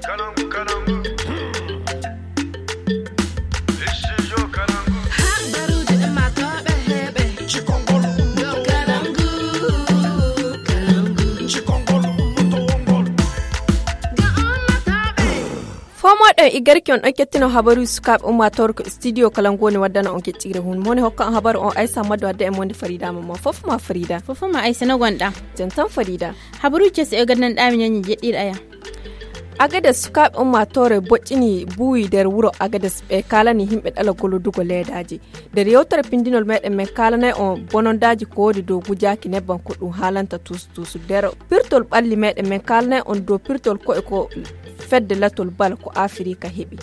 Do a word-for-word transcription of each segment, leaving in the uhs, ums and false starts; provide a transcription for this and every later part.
Fomoɗo igarki on ɗon kettino habaru sukaɓe ummator ko studio kalangoni waddana on keccire hun moni hokka on habaru on Aissa Madou wadda e monde Farida mamma fof ma Farida fof ma Aissa no gonɗa jantan Farida habaru kese e gannan ɗami nyanyi jeɗɗiɗa aya Agades sukaɓe ummatore boccini buuyi nder wuro Agades ɓe kalani himɓe ɗala golludugo leedaji nder yewtere pindinol meɗen men kalanay on bonondaji ko wodi dow gujaki nebban ko ɗum haalanta tustusu nder pirtol ɓalli meɗen men kalanay on dow pirtol ko e ko fedde latol bal ko Afrika heɓi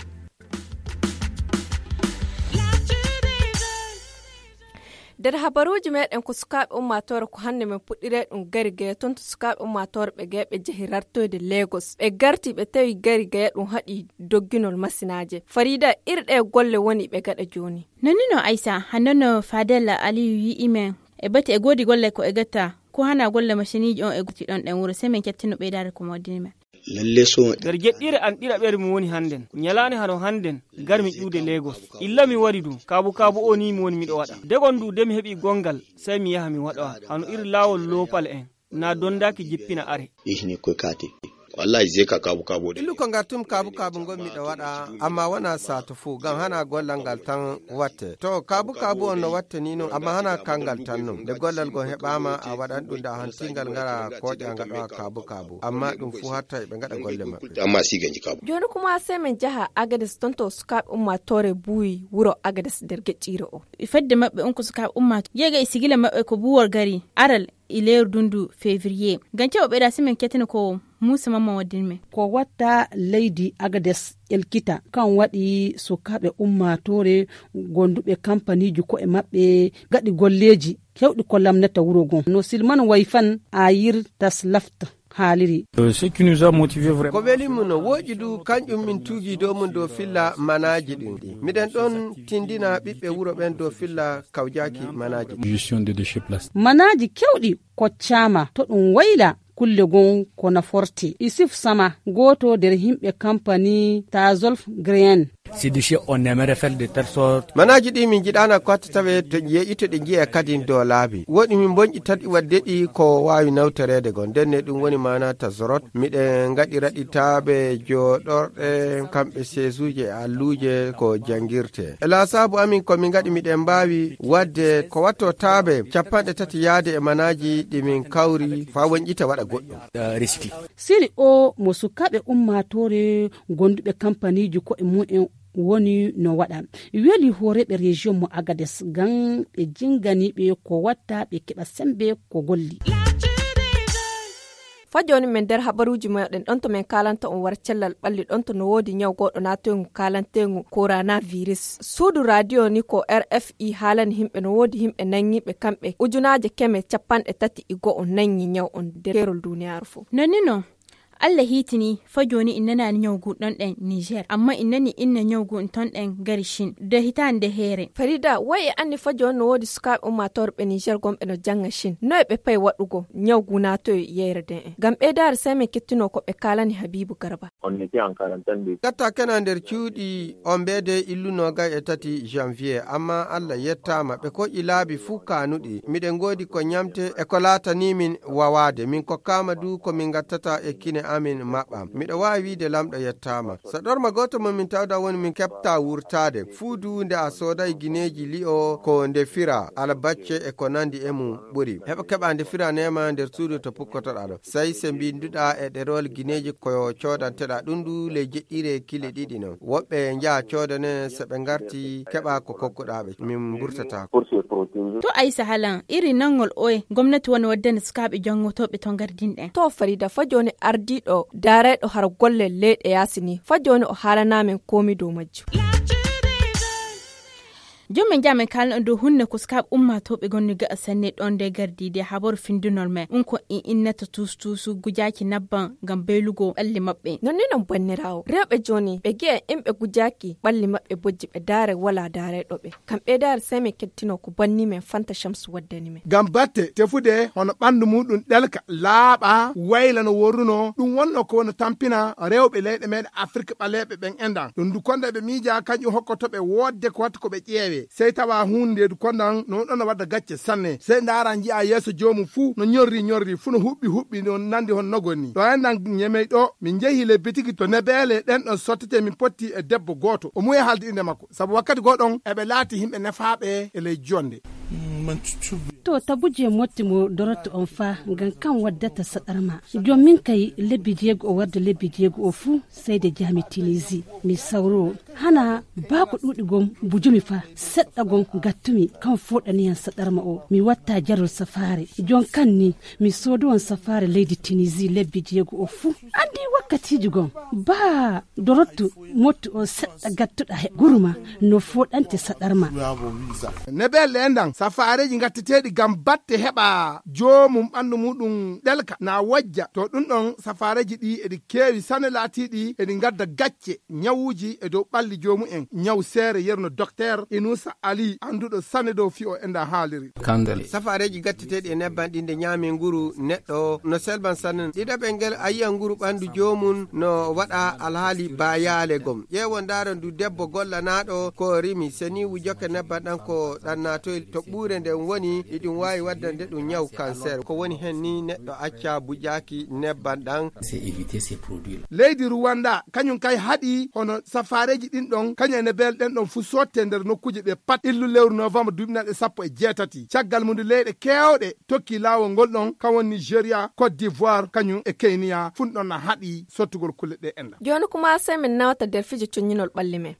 nder habaruji meɗen ko sukaɓe ummatore ko hande men puɗɗire ɗum gari gaya toon to sukaɓe ummatore ɓe gaya ɓe jehi rartoyde Lagos ɓe garti ɓe tawi gari gaya ɗum haɗi dogginol masinaje Farida irɗe golle woni ɓe gaɗa joni nonino Aissa hannono Fadela Aliyu yi imen e bati e godi golle ko e gatta ko hana golle machiniji on e guti ɗon ɗen wuro sai men kettino ɓeydare ko modini men lalle so der jeɗɗire an ɗiɗa ɓere mi woni handen nyalani hano handen garmi ƴuude Lagos illa mi wari du kabu kabu o ni mi woni miɗo waɗa degon du de mi heɓi gongal sai mi yaha mi waɗa hano iri lawol lopal en na dondaki jippina are ihni ko kati wallahi je ka kabu kabu de ilu ko ngartum kabu kabu ngol miɗo waɗa amma wana sato fu gam hana gollal ngal tan watte to kabu kabu on no watte ni no amma hana kangal tan no de gollal go heɓama a waɗan ɗum da hantingal ngara koƴa ngaɗa kabu kabu amma ɗum fu hatta ɓe ngaɗa golle maɓɓe amma siganji kabu joni kuma sai men jaha Agades tonto sukaɓe ummatore buuyi wuro Agades nder geccire o fedde maɓɓe on ko sukaɓe ummat yega e sigila maɓɓe ko buwor gari aral ileer dundu février gance o ɓeɗa simen kettino ko Musa mamma waddinme ko watta leydi Agades elkita kan waɗi sukaɓe ummatore gonduɓe kampaniji ko e maɓɓe gaɗi golleji kewɗi ko lamnata wuro gon no silman wayfan a yirtas lafta haaliri ce qui nous a motivé vraiment ko weli mun no woji du kanjum min tuugi do mun do filla manaji ɗin ɗi miɗen ɗon tindina ɓiɓɓe wuro ɓen do filla kawjaki manaji gestion des déchets plastiques manaji kewɗi koccama to ɗum wayla kulle gon ko naforte Isif Sama goto der himɓe compagnie Tazolf Green ces déchets on aimerait faire de telle sorte manaji ɗi min jiɗana ko tawe to yeƴito ɗe jiya kadi do laabi woɗi min bonƴi tati wadde ɗi ko wawi nawtorede gon denne ɗum woni mana Tazorot miɗen gaɗi raɗitaɓe joɗorɗe kamɓe sesuji e alluje ko jangirte ela sabu amin komin gaɗi miɗen mbawi wadde ko watto taɓe capanɗe tati yaade e manaji ɗi min kawri fa wonƴita waɗa goɗɗum siri o mo sukaɓe ummatore gonduɓe kampaniji ko e mu'en woni no waɗa weli horeɓe région mo Agades gan ɓe jinganiɓe ko watta ɓe keɓa sembe ko golli fajoni men nder habaruji meɗen ɗon to men kalanta on war cellal ɓalli ɗon to no wodi nyaw goɗɗo natoygu kalantegu coronavirus suudu radio ni ko R F I haalani himɓe no wodi himɓe nangiɓe kamɓe ujunaje keme capanɗe tati e go'o nangi nyaw on nder kerol duniyaru fo nonino Allah hitini fajoni innana nyawgu ɗon ɗen Niger amma innani inna nyawgu ton ɗen gari Shin da hitande here Farida wai anni fajoni no wodi sukaɓe ummatorɓe Niger gomɓe no janga Shin noy ɓe pay waɗugo nyawgu nato yeyrede en gam ɓeydare sai men kettino ko ɓe kalani Habibu Garba on était en quarantaine de gatta kana nder cuuɗi on ɓeede illuno gay e tati janvier amma Allah yettama ɓe ko ilaabi fuu kanuɗi miɗen godi ko nyamte e ko laatani min wawade min ko kama du ko min gattata e kine amin maɓɓam miɗo wawi wiide lamɗo yettama so ɗorma goto mo min tawda woni min keɓta wurtade fuudu nde a sooday guineji li'o ko ndefira albacce e ko nandi e mum ɓuuri heɓa keɓa ndefira nema nder suudu to pukkotoɗa ɗo sai se mbinduɗa e ɗerol guineji ko codanteɗa ɗum du le jeɗɗire kile ɗiɗi non woɓɓe jaa codane so ɓe garti keɓa ko kokkuɗaɓe min burtata to Aissa halan iri nangol oye gomnati woni waddane sukaɓe jangotoɓe to gardinɗen to Farida fajoni ardiɗo dareɗo har golle leyɗe yasini fajoni o haalanamen komi dow majju jomen jamen kalan do hunne ko skab umma to be gonni ga sanne don de gardi de habor findunol me unko in innata tustusu gujaki nabban gam belugo alli mabbe nonni non bannirawo rewbe joni be ge imbe gujaki balli mabbe bojji be dare wala dare dobe kambe dare sai me kettino ko banni men fanta shamsu waddani me gam batte tefude hono bandu mudun delka laaba wayla no woruno dum wonno ko wono tampina rewbe leyde men afrique balebe ben endan dum du konde be mija kanju hokkoto be wodde ko wat ko be ƴeewe sey tawa hunde du kondan no don wadda gacce sanne sey ndara nji'a yeso joomu fu no nyorri nyorri fu no hubbi hubbi no nandi hon nogonni to endan nyemey do min jehi le bitiki to nebele den don sottete min potti e debbo goto o muye haldi inde makko sabu wakkati godon e be laati himbe nefaabe e ley jonde to tabuje motti mo doroto on fa gan kan waddata sadarma jomin kay lebbi jego o wadda lebbi jego o fu sai da jami tinizi mi sauro hana ba ko dudi gom bujumi fa sedda gom gattumi kan fodani yan sadarma o mi watta jarol safare jon kanni mi sodo on safare lady tinizi lebbi jego o fu andi wakkati jugom ba doroto motti o sedda gattuda he guruma no fodante sadarma nebel endan safareji gattiteedi gam batte heba joomum bandu mudum delka na wajja to dun don safareji di edi kewi sane laatidi edi gadda gacce nyawuji e do balli joomu en nyaw sere yerno docteur Inusa Ali andudo sane do fi o enda haaliri kandal safareji gattiteedi e nebban dinde nyaami nguru neddo no selban sanen dida bengel ayiya nguru bandu joomun no wada alhaali bayale gom yewo ndaran du debbo golla naado ko rimi seni wujoke nebban dan ko dan nato to bure nde woni idin wawi waddande dum nyaw cancer ko woni hen ni neddo acca bujaki nebban dan c'est éviter ces produits leydi Rwanda kanyum kay hadi hono safareji din don kanyene bel den don fu sotte nder nokkuje be pat illu lewru novembre dubnade sappo e jeetati caggal mundu leyde kewde tokki lawol ngol don kawon Nigeria Côte d'Ivoire kanyum e Kenya fundon na hadi sottugol kulle de enda joni kuma sai min nawta der fiji tunyinol ballime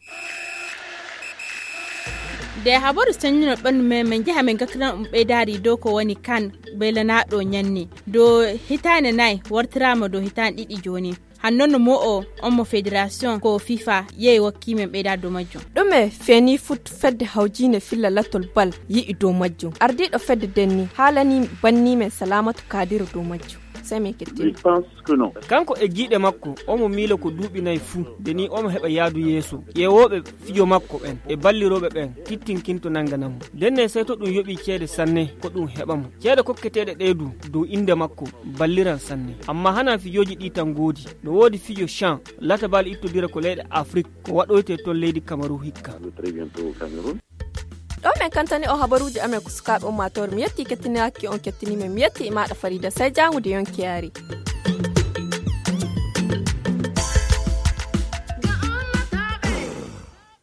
de habaru sanyin ban me men jiha men gakran umbe dari do ko woni kan bela na do nyanni do hitane nai wartrama do hitan didi joni hannon mo o on mo federation ko FIFA ye wakki men be da do majjo dume feni foot fedde hawjine filla latol bal yi ido majjo ardi do fedde denni halani banni men salamatu kadir do majjo Je pense que non. Kanko e giide makko omo miila ko duubi nay fu deni omo heba yaadu yeso yewobe fijo makko ben e ballirobe ben tittinkinto nanganamo denne sey to dum yobi ceede sanne ko dum hebamo ceede kokketede deedu do inde makko balliran sanne amma hana fijoji di tan godi no wodi fijo chan latabal itto dira ko leyde Afrique ko wadoyte to leydi Cameroun hikka Très bientôt Cameroun. do men kantani o habaruji ame kuskabe o mator mi yetti kettini hakki on kettini men mi yetti ima da farida sai jangude yonki yari